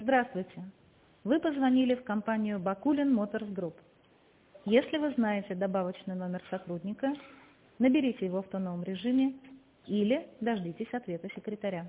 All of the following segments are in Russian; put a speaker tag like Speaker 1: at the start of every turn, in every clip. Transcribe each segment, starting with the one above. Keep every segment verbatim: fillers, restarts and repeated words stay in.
Speaker 1: Здравствуйте. Вы позвонили в компанию Бакулин Моторс Групп. Если вы знаете добавочный номер сотрудника, наберите его в тоновом режиме или дождитесь ответа секретаря.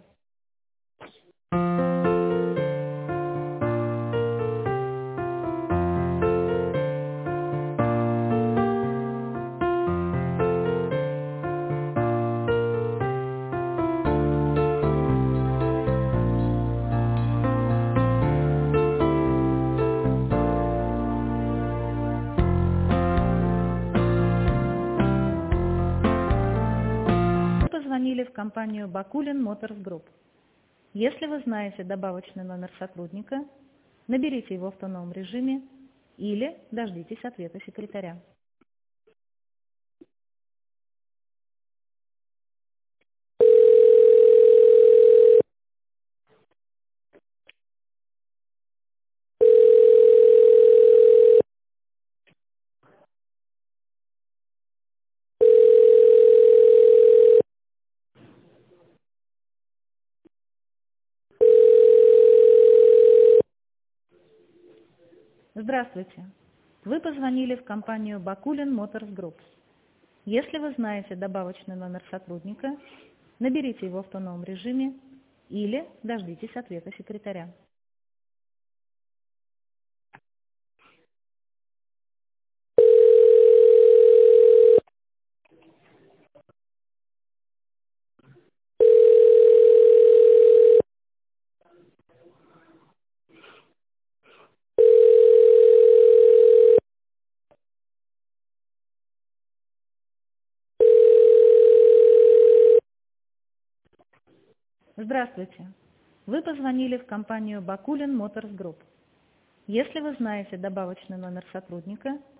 Speaker 1: Вы позвонили в компанию Бакулин Моторс Групп. Если вы знаете добавочный номер сотрудника, наберите его в тоновом режиме или дождитесь ответа секретаря. Здравствуйте. Вы позвонили в компанию Бакулин Моторс Групп. Если вы знаете добавочный номер сотрудника, наберите его в тоновом режиме или дождитесь ответа секретаря. Здравствуйте. Вы позвонили в компанию Бакулин Моторс Групп. Если вы знаете добавочный номер сотрудника,